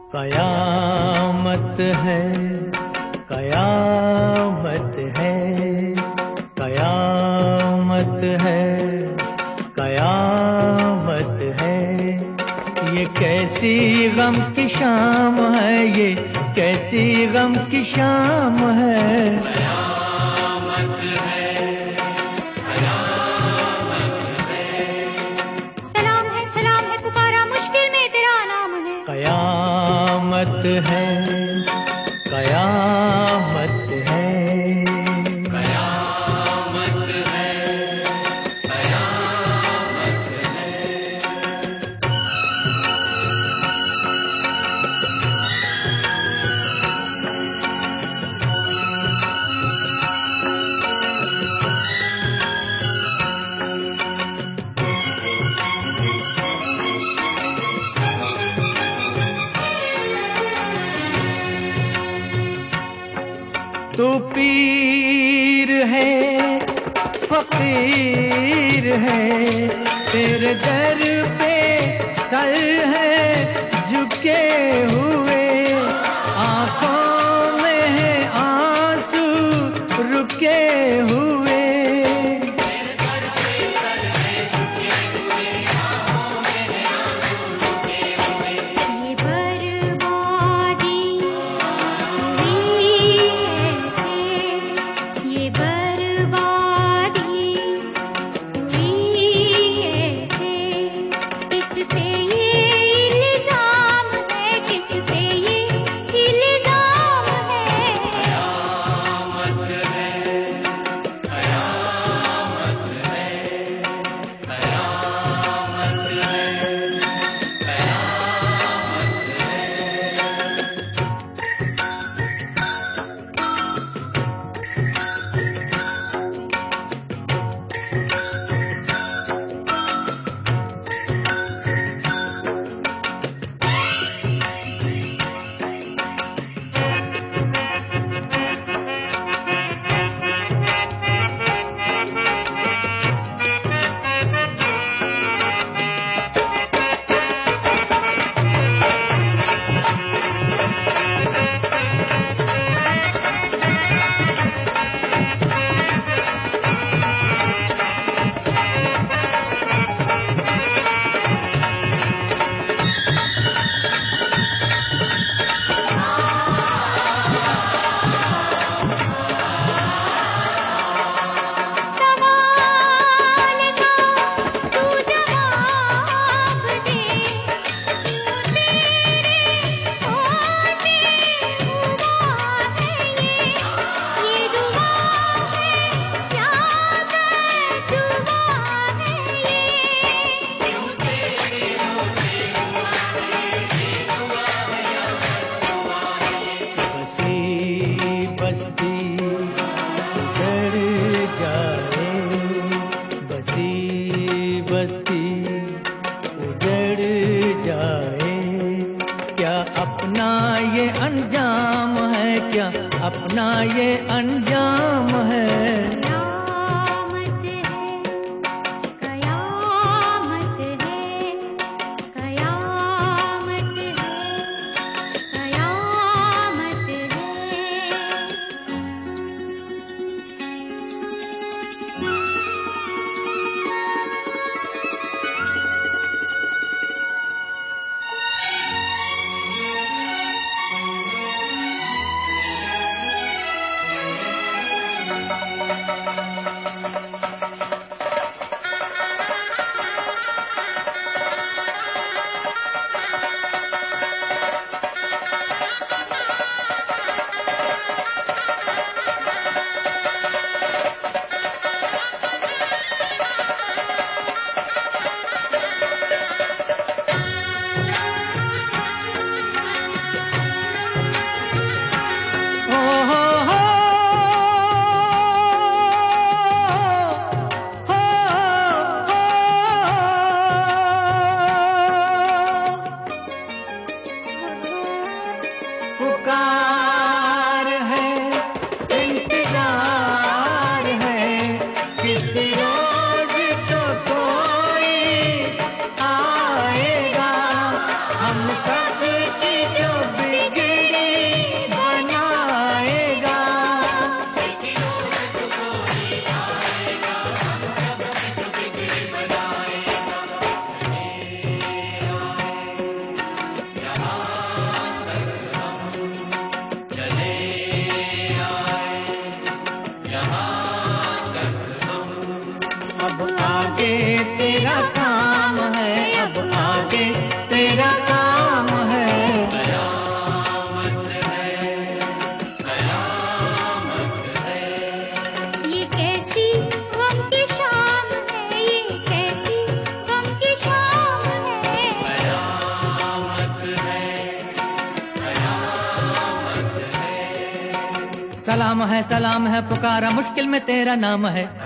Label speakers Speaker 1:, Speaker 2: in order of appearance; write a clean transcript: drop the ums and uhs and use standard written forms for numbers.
Speaker 1: कयामत है, कयामत है, कयामत है, कयामत है। ये कैसी गम की शाम है, ये कैसी गम की शाम है। कयामत है, कयामत है। सलाम है पुकारा मुश्किल में तेरा नाम है। कयामत है, कयामत है, कयामत है, कयामत है। तू पीर है, फकीर है, तेरे दर पे सर है झुके हुए, आंखों में है आंसू रुके हुए। बस्ती उजड़ जाए, क्या अपना ये अंजाम है, क्या अपना ये अंजाम है। पुकार है, इंतजार है, किसी रोज तो कोई आएगा, हम सब की जो
Speaker 2: सलाम है पुकारा, मुश्किल में तेरा नाम है।